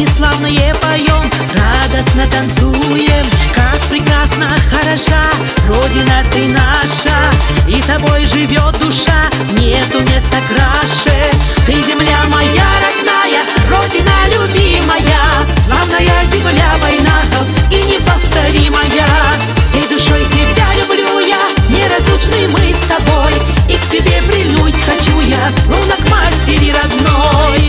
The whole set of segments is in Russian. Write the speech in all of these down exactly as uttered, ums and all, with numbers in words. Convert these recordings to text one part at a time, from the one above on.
песни славные поем, радостно танцуем. Как прекрасна, хороша Родина ты наша, и тобой живет душа, нету места краше. Ты земля моя родная, Родина любимая, славная земля войнахов и неповторимая. Всей душой тебя люблю я, неразлучны мы с тобой, и к тебе прильнуть хочу я, словно к матери родной.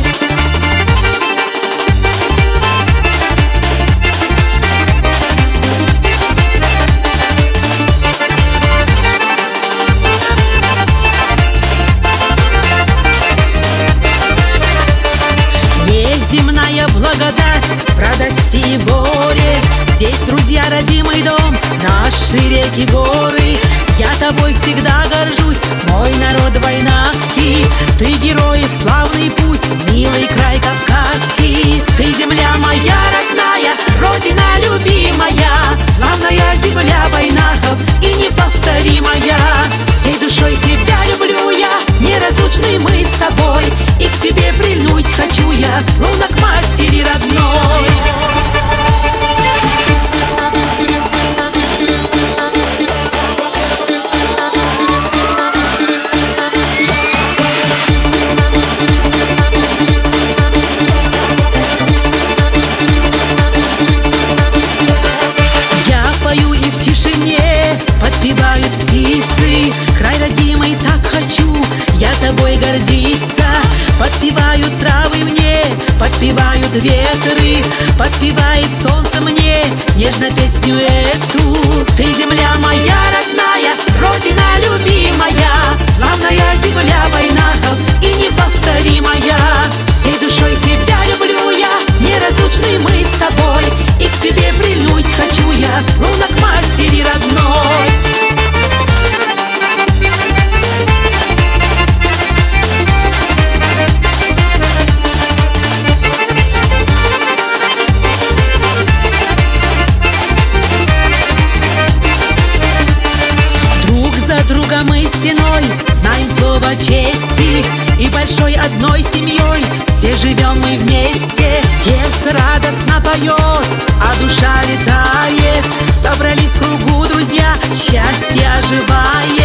Неземная благодать в радости и горе, здесь, друзья, родимый дом, наши реки, горы. Я тобой всегда горжусь, мой народ войнавский. Ты героев славный путь, милый край кавказский. Ты земля моя родная, Родина любимая, славная земля войнахов и неповторимая. Всей душой тебя люблю я, неразлучны мы с тобой, и к тебе прильнуть хочу я, словно к матери родной. Подпевают птицы, край родимый так хочу я тобой гордиться. Подпевают травы мне, подпевают ветры, подпевает солнце мне нежно песню эту. Ты земля моя родная, Родина любимая, славная земля войнахов и неповторимая. Всей душой тебя люблю я, неразлучны мы с тобой, и к тебе прильнуть хочу я, словно к матери родной. Друга мы стеной знаем слово чести, и большой одной семьей все живем мы вместе. Сердце радостно поет, а душа летает, собрались в кругу друзья, счастье оживает.